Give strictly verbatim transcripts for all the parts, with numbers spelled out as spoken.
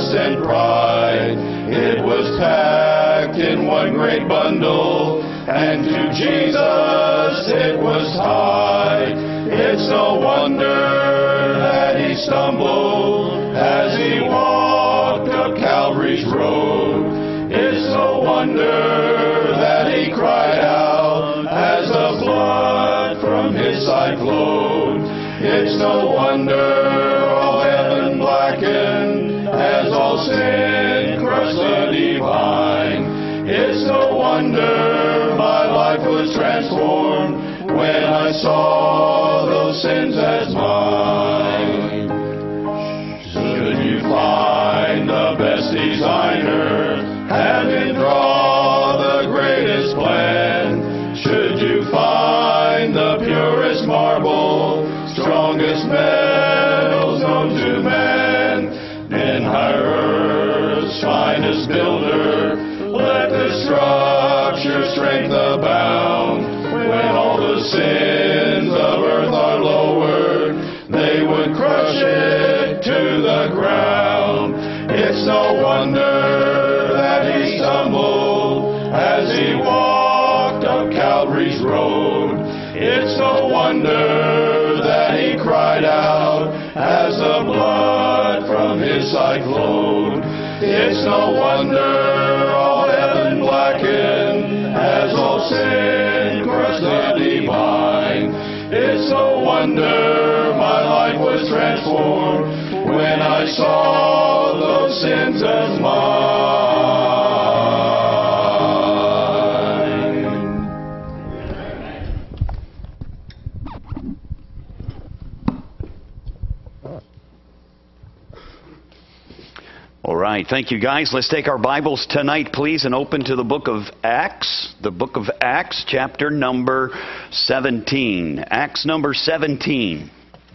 lust and pride. It was packed in one great bundle, and to Jesus it was tied. It's no wonder that he stumbled as he walked up Calvary's road. It's no wonder that he cried out as the blood from his side flowed. It's no wonder all heaven blackened as all sin crushed the divine. It's no wonder my life was transformed when I saw those sins as mine. Should you find the best designer, having draw the greatest plan, should you find the purest marble, strongest metals known to man, then hire earth's finest builder, let the structure strength abound. When all the sins of earth are lowered, they would crush it to the ground. It's no wonder that he stumbled as he walked up Calvary's road. It's no wonder that he cried out as the blood from his side flowed. It's no wonder all heaven blackened as all sin crushed the divine. It's no wonder my life was transformed when I saw those sins as mine. All right, thank you guys. Let's take our Bibles tonight, please, and open to the book of Acts, the book of Acts, chapter number seventeen. Acts number seventeen.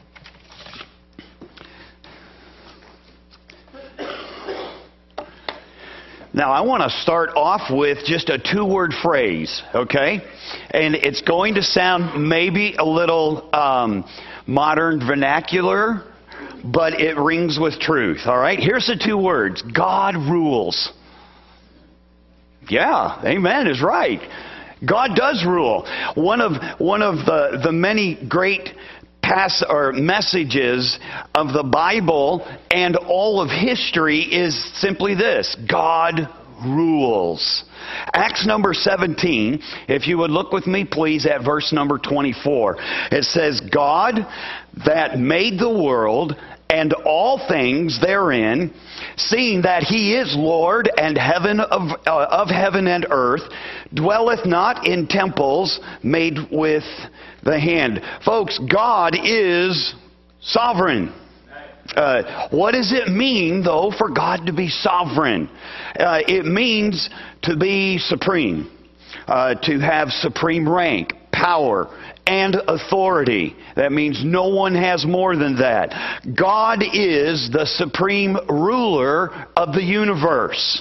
Now, I want to start off with just a two-word phrase, okay? And it's going to sound maybe a little um, modern vernacular, but it rings with truth, all right? Here's the two words. God rules. Yeah, amen is right. God does rule. One of one of the, the many great pass or messages of the Bible and all of history is simply this: God rules. Acts number seventeen, if you would look with me please at verse number twenty-four. It says, God that made the world and all things therein, seeing that he is Lord and heaven of, uh, of heaven and earth, dwelleth not in temples made with the hand. Folks, God is sovereign. Uh, what does it mean, though, for God to be sovereign? Uh, it means to be supreme, uh, to have supreme rank, power, and authority. That means no one has more than that. God is the supreme ruler of the universe.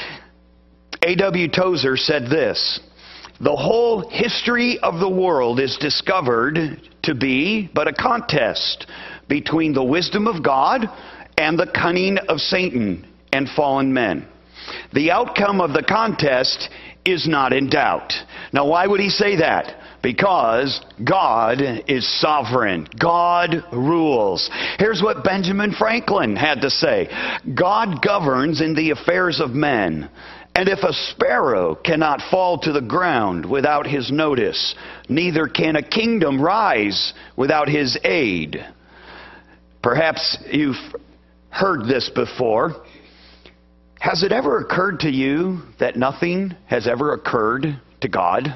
A W Tozer said this: the whole history of the world is discovered to be but a contest between the wisdom of God and the cunning of Satan and fallen men. The outcome of the contest is not in doubt. Now, why would he say that? Because God is sovereign. God rules. Here's what Benjamin Franklin had to say: God governs in the affairs of men. And if a sparrow cannot fall to the ground without his notice, neither can a kingdom rise without his aid. Perhaps you've heard this before. Has it ever occurred to you that nothing has ever occurred to God?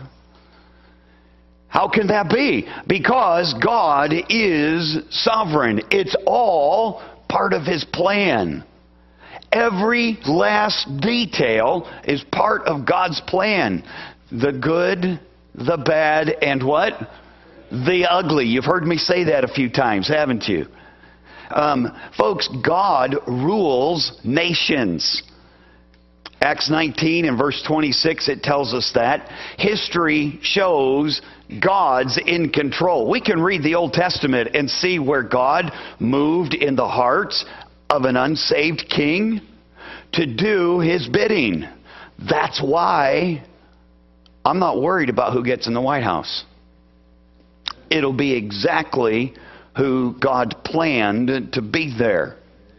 How can that be? Because God is sovereign. It's all part of his plan. Every last detail is part of God's plan. The good, the bad, and what? The ugly. You've heard me say that a few times, haven't you? Um, folks, God rules nations. Acts nineteen and verse twenty-six, it tells us that. History shows God's in control. We can read the Old Testament and see where God moved in the hearts of an unsaved king. to do His bidding. That's why I'm not worried about who gets in the White House. It'll be exactly who God planned to be there.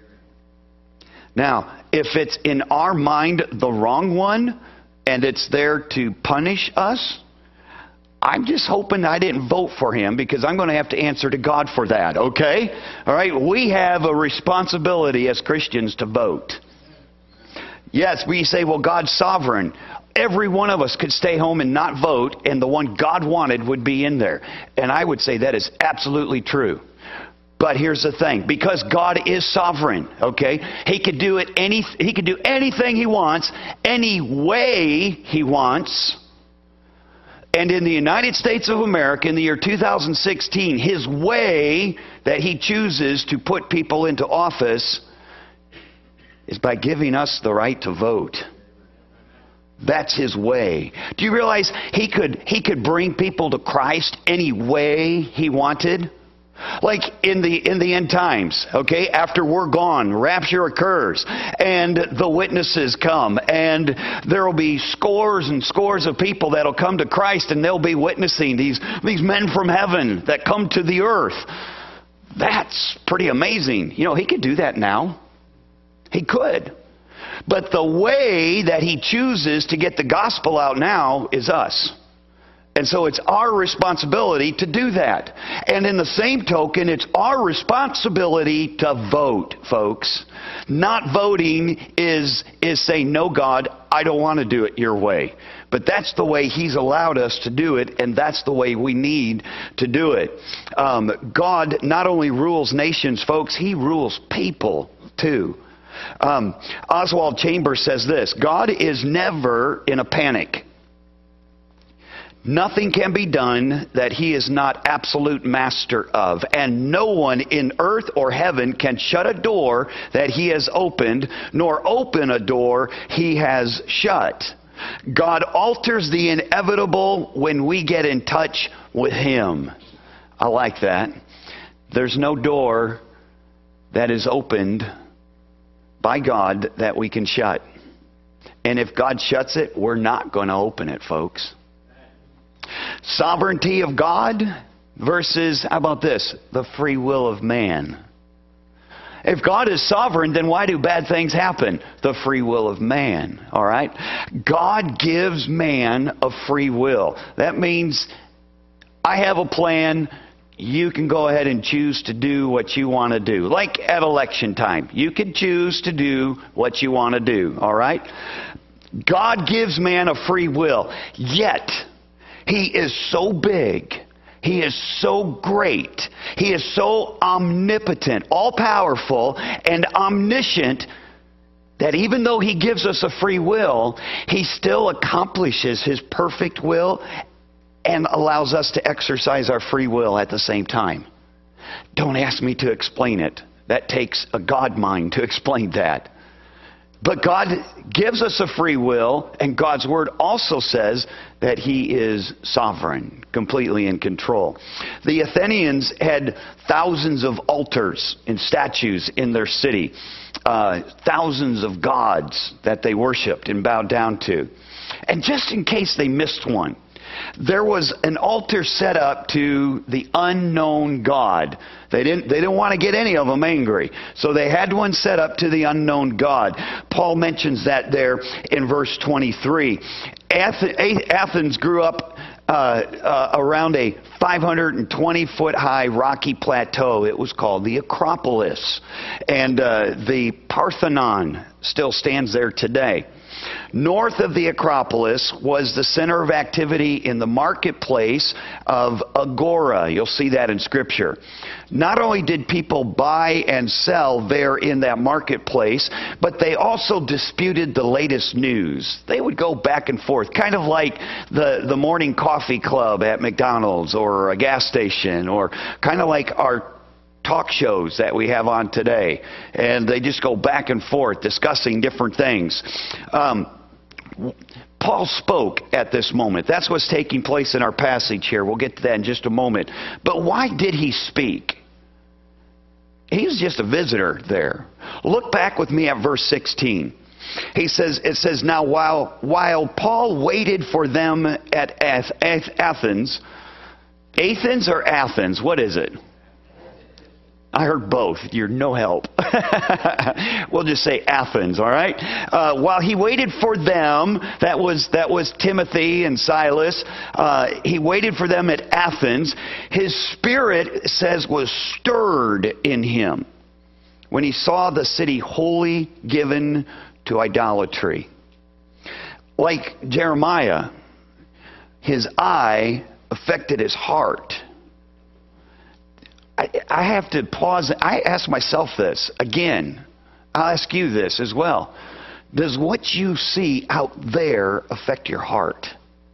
Now, if it's in our mind the wrong one, and it's there to punish us, I'm just hoping I didn't vote for him, because I'm going to have to answer to God for that, okay? All right, we have a responsibility as Christians to vote. Yes, we say, well, God's sovereign. Every one of us could stay home and not vote, and the one God wanted would be in there. And I would say that is absolutely true. But here's the thing, because God is sovereign, okay? He could do it any he could do anything He wants, any way He wants. And in the United States of America in the year two thousand sixteen, His way that He chooses to put people into office is by giving us the right to vote. That's His way. Do you realize He could He could bring people to Christ any way He wanted? Like in the in the end times, okay, after we're gone, rapture occurs, and the witnesses come, and there will be scores and scores of people that will come to Christ, and they'll be witnessing these, these men from heaven that come to the earth. That's pretty amazing. You know, He could do that now. He could. But the way that He chooses to get the gospel out now is us. And so it's our responsibility to do that. And in the same token, it's our responsibility to vote, folks. Not voting is, is saying, no, God, I don't want to do it your way. But that's the way He's allowed us to do it, and that's the way we need to do it. Um, God not only rules nations, folks, He rules people too. Um, Oswald Chambers says this: God is never in a panic. Nothing can be done that He is not absolute master of. And no one in earth or heaven can shut a door that He has opened, nor open a door He has shut. God alters the inevitable when we get in touch with Him. I like that. There's no door that is opened by God that we can shut. And if God shuts it, we're not going to open it, folks. Sovereignty of God versus, how about this, the free will of man. If God is sovereign, then why do bad things happen? The free will of man, all right? God gives man a free will. That means I have a plan. You can go ahead and choose to do what you want to do. Like at election time, you can choose to do what you want to do, all right? God gives man a free will, yet He is so big, He is so great, He is so omnipotent, all-powerful, and omniscient that even though He gives us a free will, He still accomplishes His perfect will and allows us to exercise our free will at the same time. Don't ask me to explain it. That takes a God mind to explain that. But God gives us a free will, and God's Word also says that He is sovereign, completely in control. The Athenians had thousands of altars and statues in their city, uh, thousands of gods that they worshipped and bowed down to. And just in case they missed one, there was an altar set up to the unknown God. They didn't, they didn't want to get any of them angry. So they had one set up to the unknown God. Paul mentions that there in verse twenty-three. Athens grew up uh, uh, around a five hundred twenty foot high rocky plateau. It was called the Acropolis. And uh, the Parthenon still stands there today. North of the Acropolis was the center of activity in the marketplace of Agora. You'll see that in Scripture. Not only did people buy and sell there in that marketplace, but they also disputed the latest news. They would go back and forth, kind of like the, the morning coffee club at McDonald's or a gas station, or kind of like our talk shows that we have on today, and they just go back and forth discussing different things. Um, Paul spoke at this moment. That's what's taking place in our passage here. We'll get to that in just a moment. But why did he speak? He was just a visitor there. Look back with me at verse sixteen. He says, it says, now while, while Paul waited for them at Athens, Athens or Athens? What is it? I heard both. You're no help. We'll just say Athens, all right? Uh, while he waited for them, that was that was Timothy and Silas. Uh, he waited for them at Athens. His spirit, it says, was stirred in him when he saw the city wholly given to idolatry. Like Jeremiah, his eye affected his heart. I, I have to pause. I ask myself this again. I'll ask you this as well. Does what you see out there affect your heart?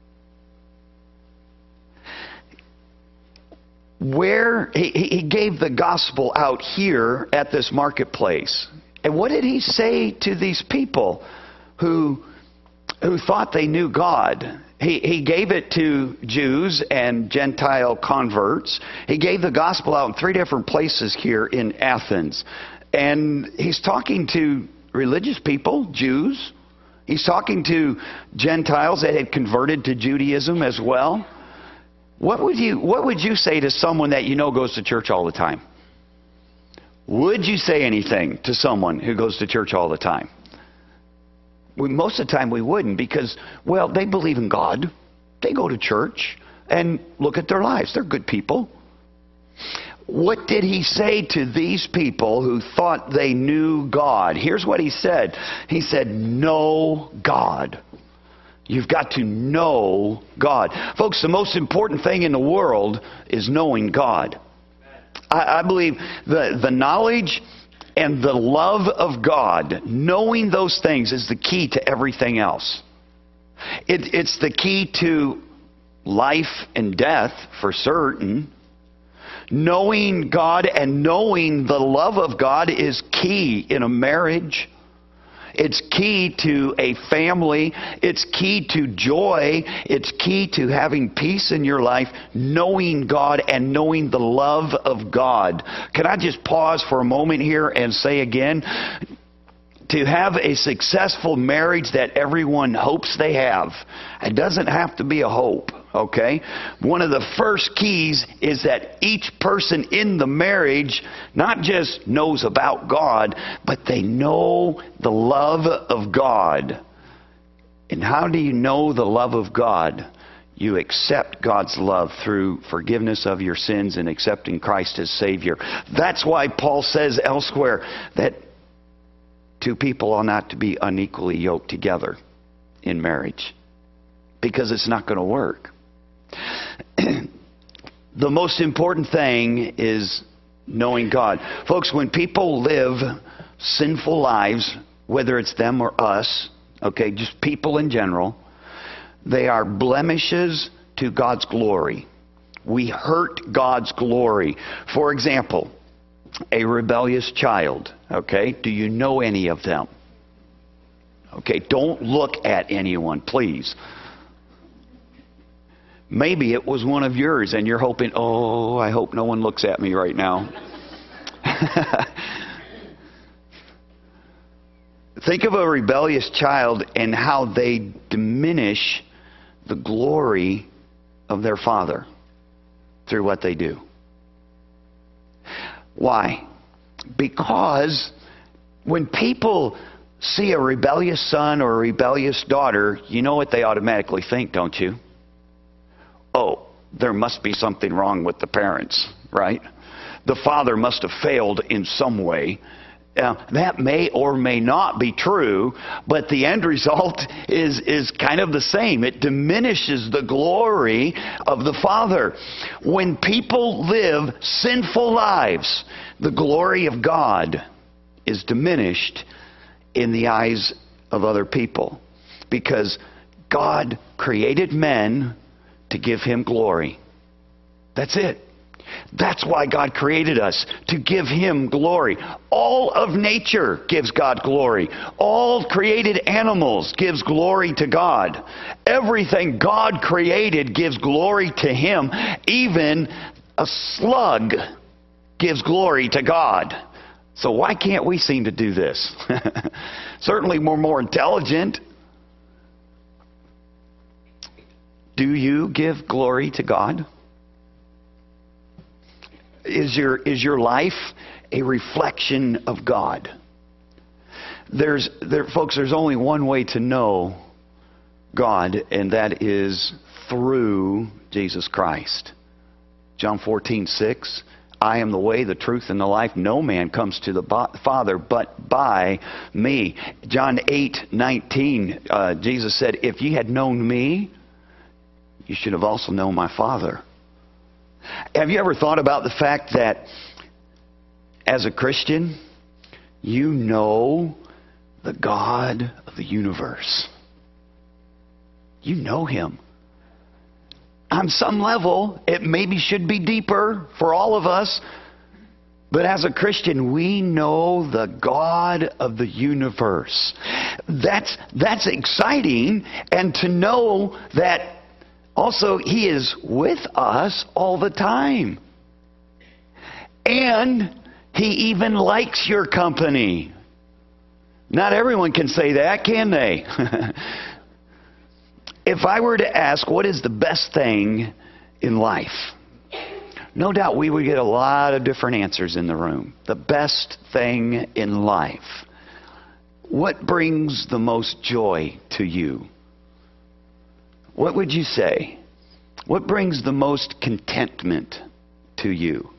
Where he, he gave the gospel out here at this marketplace. And what did he say to these people who who thought they knew God? He, he gave it to Jews and Gentile converts. He gave the gospel out in three different places here in Athens. And he's talking to religious people, Jews. He's talking to Gentiles that had converted to Judaism as well. What would you, what would you say to someone that you know goes to church all the time? Would you say anything to someone who goes to church all the time? We, most of the time we wouldn't because, well, they believe in God. They go to church and look at their lives. They're good people. What did he say to these people who thought they knew God? Here's what he said. He said, know God. You've got to know God. Folks, the most important thing in the world is knowing God. I, I believe the, the knowledge and the love of God, knowing those things, is the key to everything else. It, it's the key to life and death for certain. Knowing God and knowing the love of God is key in a marriage. It's key to a family. It's key to joy. It's key to having peace in your life, knowing God and knowing the love of God. Can I just pause for a moment here and say again, to have a successful marriage that everyone hopes they have, it doesn't have to be a hope. Okay? One of the first keys is that each person in the marriage not just knows about God, but they know the love of God. And how do you know the love of God? You accept God's love through forgiveness of your sins and accepting Christ as Savior. That's why Paul says elsewhere that two people are not to be unequally yoked together in marriage, because it's not going to work. The most important thing is knowing God. Folks, when people live sinful lives, whether it's them or us, okay, just people in general, they are blemishes to God's glory. We hurt God's glory. For example, a rebellious child, okay? Do you know any of them? Okay, don't look at anyone, please. Maybe it was one of yours and you're hoping, oh, I hope no one looks at me right now. Think of a rebellious child and how they diminish the glory of their father through what they do. Why? Because when people see a rebellious son or a rebellious daughter, you know what they automatically think, don't you? Oh, there must be something wrong with the parents, right? The father must have failed in some way. Uh, that may or may not be true, but the end result is, is kind of the same. It diminishes the glory of the Father. When people live sinful lives, the glory of God is diminished in the eyes of other people, because God created men to give Him glory. That's it. That's why God created us, to give Him glory. All of nature gives God glory. All created animals gives glory to God. Everything God created gives glory to Him. Even a slug gives glory to God. So why can't we seem to do this? Certainly we're more intelligent. Do you give glory to God? Is your, is your life a reflection of God? There's, there, folks, there's only one way to know God, and that is through Jesus Christ. John fourteen six, I am the way, the truth, and the life. No man comes to the Father but by me. John eight nineteen, uh, Jesus said, if ye had known me, you should have also known my Father. Have you ever thought about the fact that as a Christian, you know the God of the universe? You know Him. On some level, it maybe should be deeper for all of us. But as a Christian, we know the God of the universe. That's, that's exciting. And to know that also He is with us all the time. And He even likes your company. Not everyone can say that, can they? If I were to ask what is the best thing in life, no doubt we would get a lot of different answers in the room. The best thing in life. What brings the most joy to you? What would you say? What brings the most contentment to you?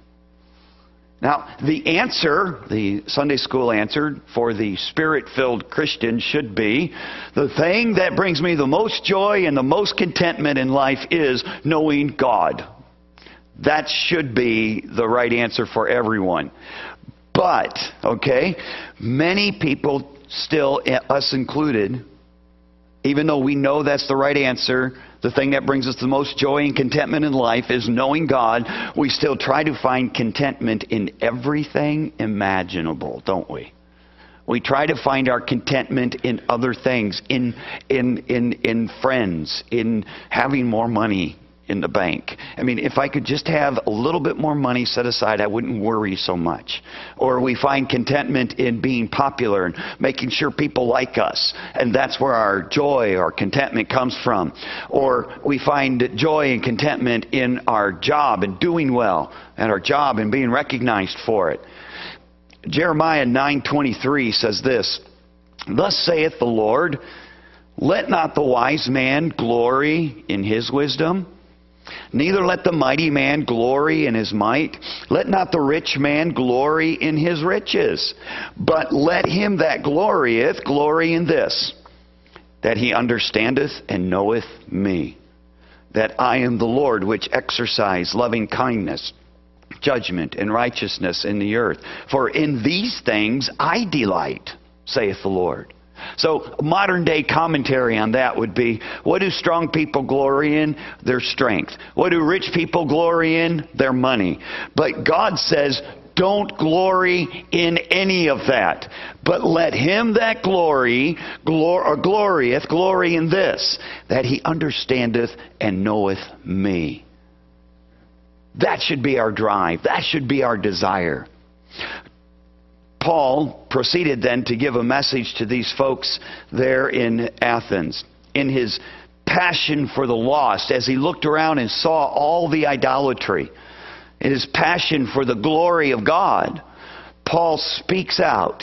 Now, the answer, the Sunday school answer for the Spirit-filled Christian should be, the thing that brings me the most joy and the most contentment in life is knowing God. That should be the right answer for everyone. But, okay, many people still, us included, even though we know that's the right answer, the thing that brings us the most joy and contentment in life is knowing God, we still try to find contentment in everything imaginable, don't we? We try to find our contentment in other things, in in in in friends, in having more money in the bank. I mean, if I could just have a little bit more money set aside, I wouldn't worry so much. Or we find contentment in being popular and making sure people like us. And that's where our joy or contentment comes from. Or we find joy and contentment in our job and doing well at our job and being recognized for it. Jeremiah nine twenty-three says this, thus saith the Lord, let not the wise man glory in his wisdom, neither let the mighty man glory in his might. Let not the rich man glory in his riches. But let him that glorieth glory in this, that he understandeth and knoweth me, that I am the Lord which exercise loving kindness, judgment, and righteousness in the earth. For in these things I delight, saith the Lord. So modern day commentary on that would be, what do strong people glory in? Their strength. What do rich people glory in? Their money. But God says, don't glory in any of that. But let him that glory, glor- or glorieth, glory in this, that he understandeth and knoweth me. That should be our drive. That should be our desire. Paul proceeded then to give a message to these folks there in Athens. In his passion for the lost, as he looked around and saw all the idolatry, in his passion for the glory of God, Paul speaks out.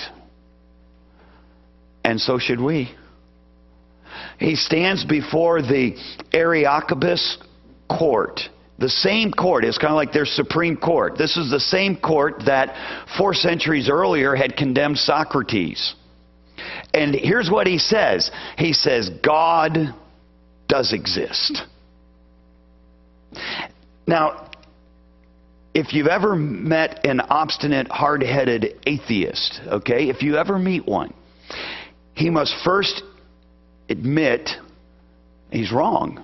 And so should we. He stands before the Areopagus court. The same court is kind of like their Supreme Court. This is the same court that four centuries earlier had condemned Socrates. And here's what he says. He says, God does exist. Now, if you've ever met an obstinate, hard-headed atheist, okay, if you ever meet one, he must first admit he's wrong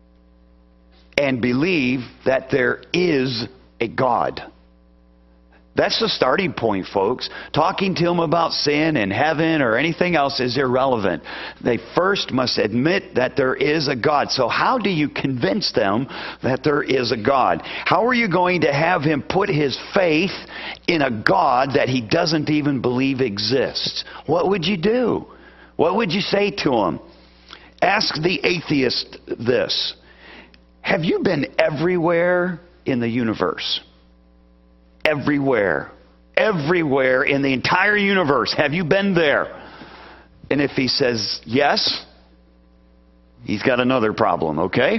and believe that there is a God. That's the starting point, folks. Talking to them about sin and heaven or anything else is irrelevant. They first must admit that there is a God. So how do you convince them that there is a God? How are you going to have him put his faith in a God that he doesn't even believe exists? What would you do? What would you say to him? Ask the atheist this. Have you been everywhere in the universe? Everywhere. Everywhere in the entire universe. Have you been there? And if he says yes, he's got another problem, okay?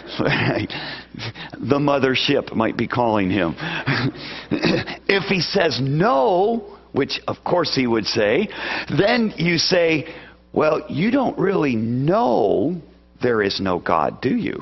The mothership might be calling him. If he says no, which of course he would say, then you say, well, you don't really know there is no God, do you?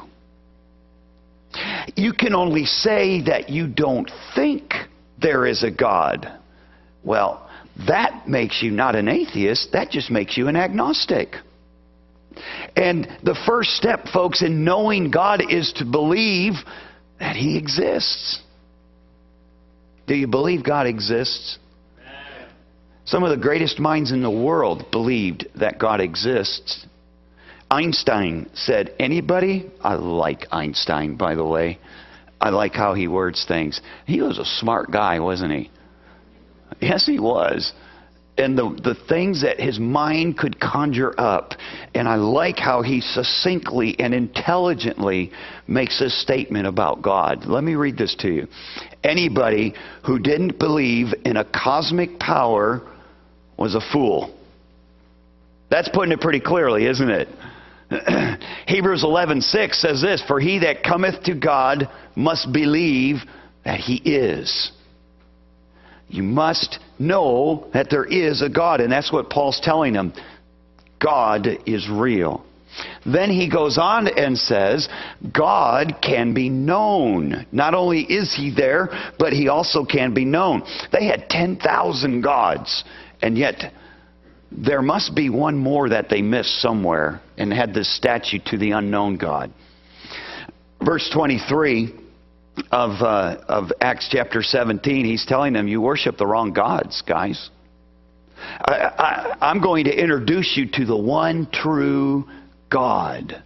You can only say that you don't think there is a God. Well, that makes you not an atheist. That just makes you an agnostic. And the first step, folks, in knowing God is to believe that he exists. Do you believe God exists? Some of the greatest minds in the world believed that God exists. Einstein said, anybody? I like Einstein, by the way. I like how he words things. He was a smart guy, wasn't he? Yes, he was. And the, the things that his mind could conjure up. And I like how he succinctly and intelligently makes this statement about God. Let me read this to you. Anybody who didn't believe in a cosmic power was a fool. That's putting it pretty clearly, isn't it? Hebrews eleven six says this, for he that cometh to God must believe that he is. You must know that there is a God, and that's what Paul's telling them. God is real. Then he goes on and says, God can be known. Not only is he there, but he also can be known. They had ten thousand gods, and yet there must be one more that they missed somewhere and had this statue to the unknown God. Verse twenty-three of, uh, of Acts chapter seventeen, he's telling them, you worship the wrong gods, guys. I, I, I'm going to introduce you to the one true God.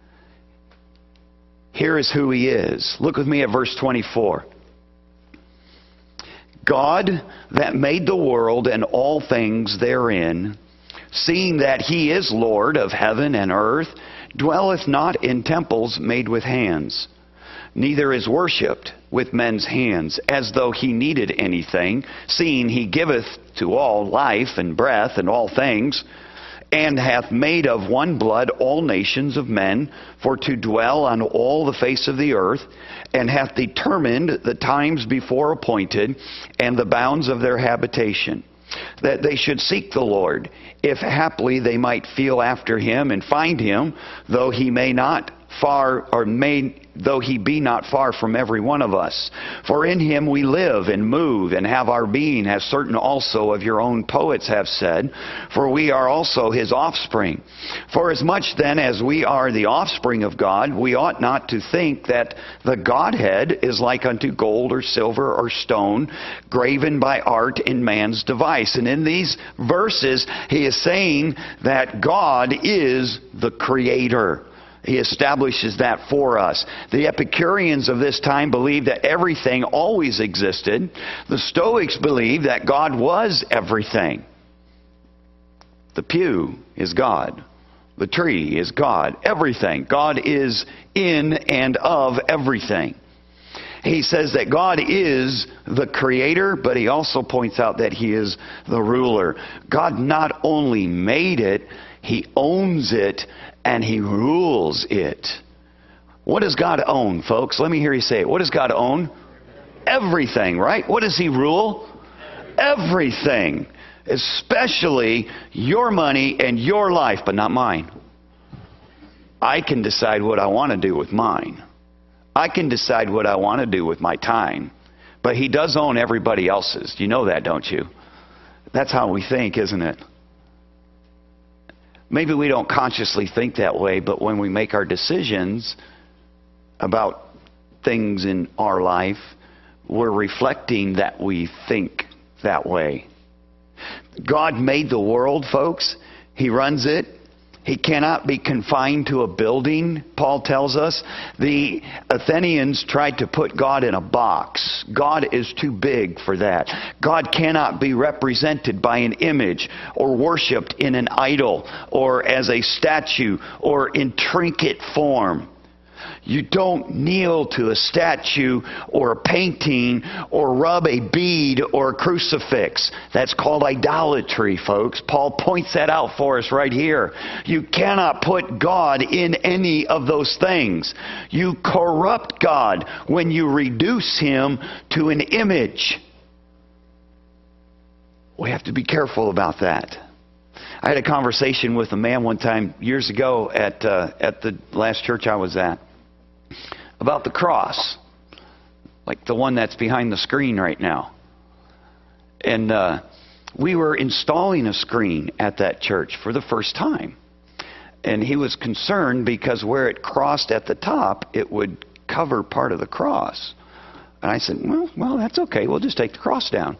Here is who he is. Look with me at verse twenty-four. God that made the world and all things therein, seeing that he is Lord of heaven and earth, dwelleth not in temples made with hands, neither is worshipped with men's hands, as though he needed anything, seeing he giveth to all life and breath and all things, and hath made of one blood all nations of men, for to dwell on all the face of the earth, and hath determined the times before appointed, and the bounds of their habitation, that they should seek the Lord, if haply they might feel after him and find him, though he may not far, or may, though he be not far from every one of us. For in him we live and move and have our being, as certain also of your own poets have said, for we are also his offspring. For as much then as we are the offspring of God, we ought not to think that the Godhead is like unto gold or silver or stone, graven by art in man's device. And in these verses, he is saying that God is the Creator. He establishes that for us. The Epicureans of this time believed that everything always existed. The Stoics believed that God was everything. The pew is God. The tree is God. Everything. God is in and of everything. He says that God is the Creator, but he also points out that he is the ruler. God not only made it, he owns it, and he rules it. What does God own, folks? Let me hear you say it. What does God own? Everything, right? What does he rule? Everything. Especially your money and your life, but not mine. I can decide what I want to do with mine. I can decide what I want to do with my time. But he does own everybody else's. You know that, don't you? That's how we think, isn't it? Maybe we don't consciously think that way, but when we make our decisions about things in our life, we're reflecting that we think that way. God made the world, folks. He runs it. He cannot be confined to a building, Paul tells us. The Athenians tried to put God in a box. God is too big for that. God cannot be represented by an image or worshipped in an idol or as a statue or in trinket form. You don't kneel to a statue or a painting or rub a bead or a crucifix. That's called idolatry, folks. Paul points that out for us right here. You cannot put God in any of those things. You corrupt God when you reduce Him to an image. We have to be careful about that. I had a conversation with a man one time years ago at uh, at the last church I was at about the cross, like the one that's behind the screen right now. And uh, we were installing a screen at that church for the first time. And he was concerned because where it crossed at the top, it would cover part of the cross. And I said, well, well, that's okay. We'll just take the cross down.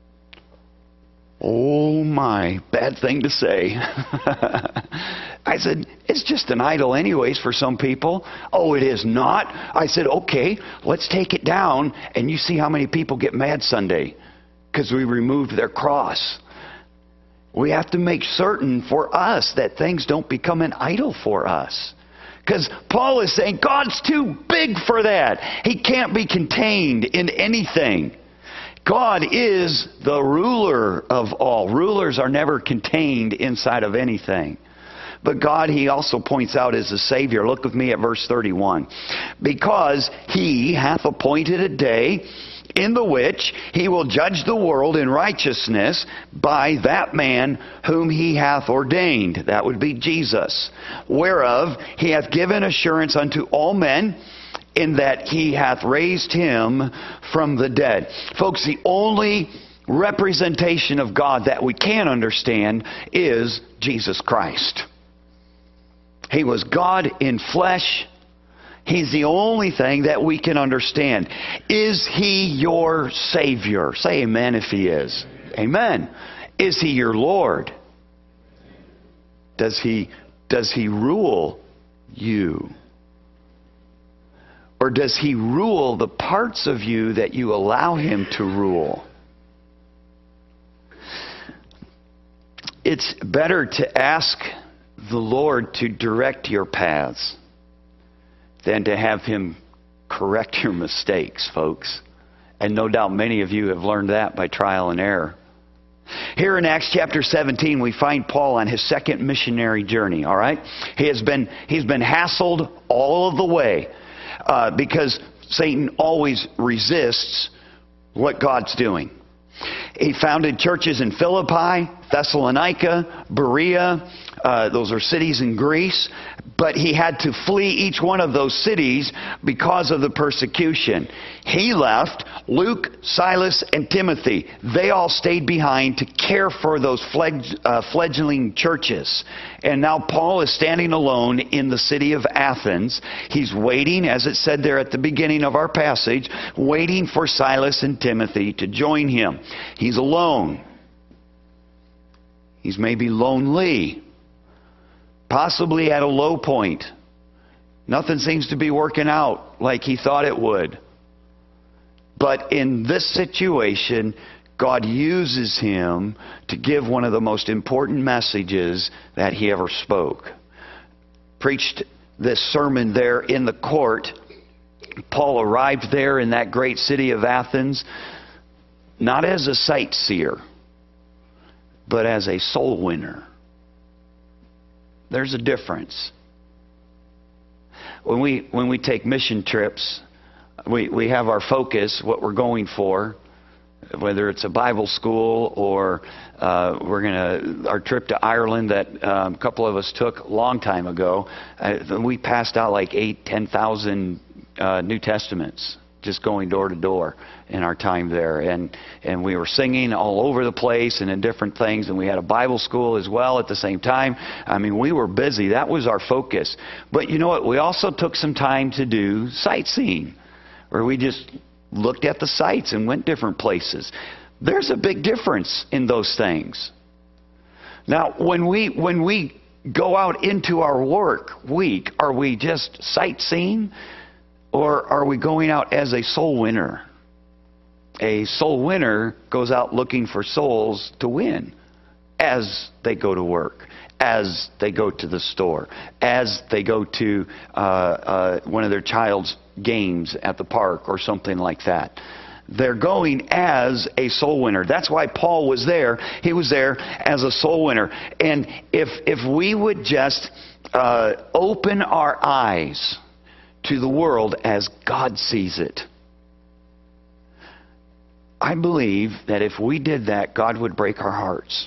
Oh my, bad thing to say. I said, it's just an idol anyways for some people. Oh, it is not? I said, okay, let's take it down and you see how many people get mad Sunday because we removed their cross. We have to make certain for us that things don't become an idol for us. Because Paul is saying God's too big for that. He can't be contained in anything. God is the ruler of all. Rulers are never contained inside of anything. But God, He also points out, is a Savior. Look with me at verse thirty-one. Because He hath appointed a day in the which He will judge the world in righteousness by that man whom He hath ordained. That would be Jesus. Whereof He hath given assurance unto all men, in that He hath raised Him from the dead. Folks, the only representation of God that we can understand is Jesus Christ. He was God in flesh. He's the only thing that we can understand. Is He your Savior? Say amen if He is. Amen. Is He your Lord? Does He, does He rule you? Or does He rule the parts of you that you allow Him to rule? It's better to ask the Lord to direct your paths than to have Him correct your mistakes, folks. And no doubt many of you have learned that by trial and error. Here in Acts chapter seventeen, we find Paul on his second missionary journey, all right? He has been, he's been hassled all of the way uh, because Satan always resists what God's doing. He founded churches in Philippi, Thessalonica, Berea. Uh, those are cities in Greece. But he had to flee each one of those cities because of the persecution. He left. Luke, Silas, and Timothy, they all stayed behind to care for those fledg- uh, fledgling churches. And now Paul is standing alone in the city of Athens. He's waiting, as it said there at the beginning of our passage, waiting for Silas and Timothy to join him. He's alone. He's maybe lonely. Possibly at a low point. Nothing seems to be working out like he thought it would. But in this situation, God uses him to give one of the most important messages that he ever spoke. Preached this sermon there in the court. Paul arrived there in that great city of Athens, not as a sightseer, but as a soul winner. There's a difference. When we when we take mission trips, we, we have our focus, what we're going for, whether it's a Bible school or uh, we're gonna our trip to Ireland that um, a couple of us took a long time ago. Uh, we passed out like eight, ten thousand uh, New Testaments just going door to door in our time there, and and we were singing all over the place and in different things, and we had a Bible school as well at the same time. I mean, we were busy. That was our focus. But you know what? We also took some time to do sightseeing, where we just looked at the sights and went different places. There's a big difference in those things. Now, when we when we go out into our work week, are we just sightseeing, or are we going out as a soul winner? A soul winner goes out looking for souls to win as they go to work, as they go to the store, as they go to uh, uh, one of their child's games at the park or something like that. They're going as a soul winner. That's why Paul was there. He was there as a soul winner. And if if we would just uh, open our eyes to the world as God sees it, I believe that if we did that, God would break our hearts.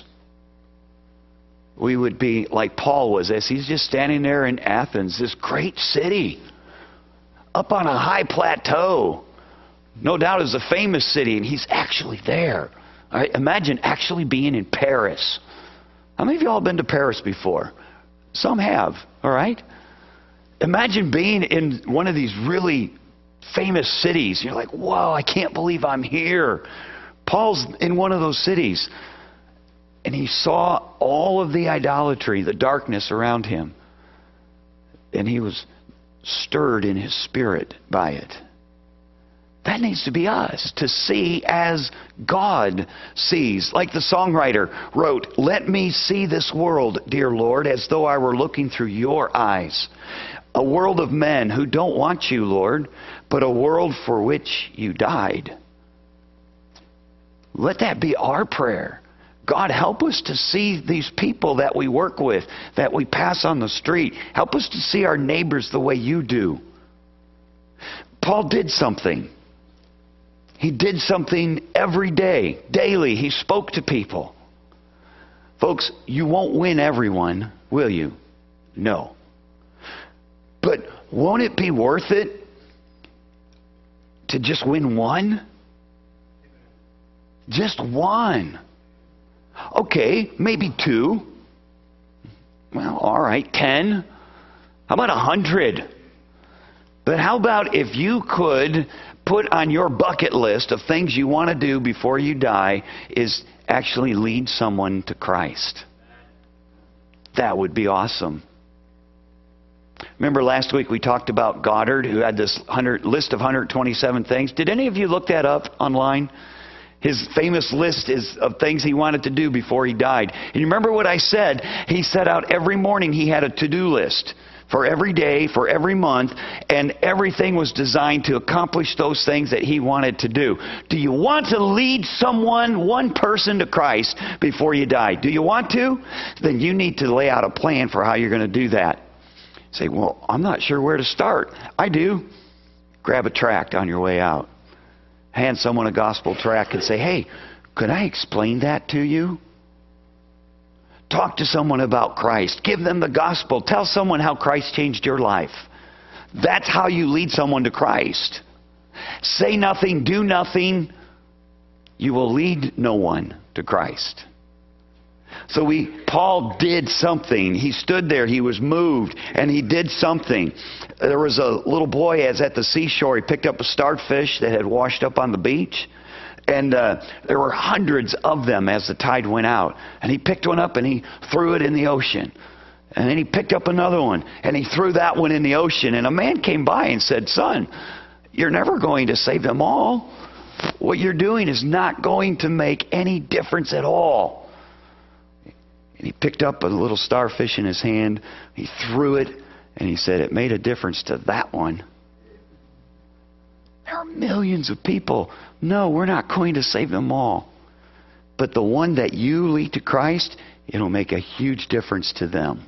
We would be like Paul was, as he's just standing there in Athens, this great city, up on a high plateau. No doubt it's a famous city, and he's actually there. All right, imagine actually being in Paris. How many of you all been to Paris before? Some have, all right? Imagine being in one of these really famous cities. You're like, whoa, I can't believe I'm here. Paul's in one of those cities, and he saw all of the idolatry, the darkness around him, and he was stirred in his spirit by it. That needs to be us, to see as God sees. Like the songwriter wrote, "Let me see this world, dear Lord, as though I were looking through your eyes. A world of men who don't want you, Lord, but a world for which you died." Let that be our prayer. God, help us to see these people that we work with, that we pass on the street. Help us to see our neighbors the way you do. Paul did something. He did something every day, daily. He spoke to people. Folks, you won't win everyone, will you? No. But won't it be worth it to just win one? Just one. Okay, maybe two. Well, all right, ten. How about a hundred? But how about if you could put on your bucket list of things you want to do before you die is actually lead someone to Christ? That would be awesome. Remember last week we talked about Goddard, who had this one hundred, list of one hundred twenty-seven things. Did any of you look that up online? His famous list is of things he wanted to do before he died. And you remember what I said? He set out every morning, he had a to-do list for every day, for every month, and everything was designed to accomplish those things that he wanted to do. Do you want to lead someone, one person to Christ before you die? Do you want to? Then you need to lay out a plan for how you're going to do that. Say, well, I'm not sure where to start. I do. Grab a tract on your way out. Hand someone a gospel tract and say, hey, could I explain that to you? Talk to someone about Christ. Give them the gospel. Tell someone how Christ changed your life. That's how you lead someone to Christ. Say nothing, do nothing. You will lead no one to Christ. So we, Paul did something. He stood there, he was moved, and he did something. There was a little boy as at the seashore. He picked up a starfish that had washed up on the beach. And uh, there were hundreds of them as the tide went out. And he picked one up and he threw it in the ocean. And then he picked up another one and he threw that one in the ocean. And a man came by and said, son, you're never going to save them all. What you're doing is not going to make any difference at all. And he picked up a little starfish in his hand. He threw it and he said, it made a difference to that one. There are millions of people. No, we're not going to save them all. But the one that you lead to Christ, it'll make a huge difference to them.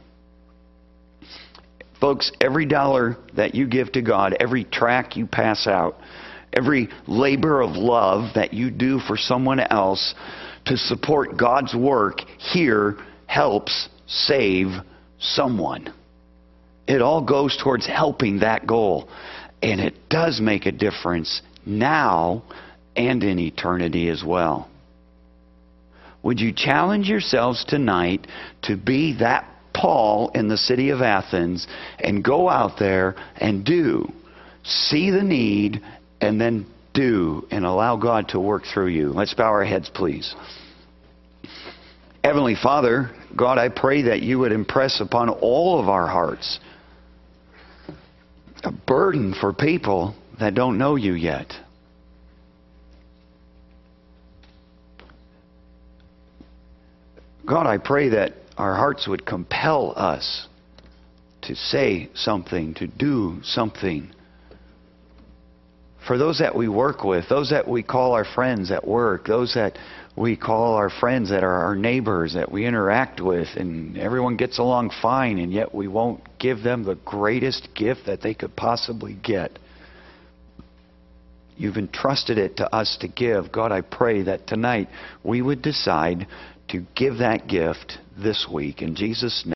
Folks, every dollar that you give to God, every tract you pass out, every labor of love that you do for someone else to support God's work here helps save someone. It all goes towards helping that goal. And it does make a difference now and in eternity as well. Would you challenge yourselves tonight to be that Paul in the city of Athens and go out there and do, see the need, and then do and allow God to work through you. Let's bow our heads, please. Heavenly Father, God, I pray that you would impress upon all of our hearts a burden for people that don't know you yet. God, I pray that our hearts would compel us to say something, to do something. For those that we work with, those that we call our friends at work, those that we call our friends that are our neighbors that we interact with, and everyone gets along fine, and yet we won't give them the greatest gift that they could possibly get. You've entrusted it to us to give. God, I pray that tonight we would decide to give that gift this week. In Jesus' name.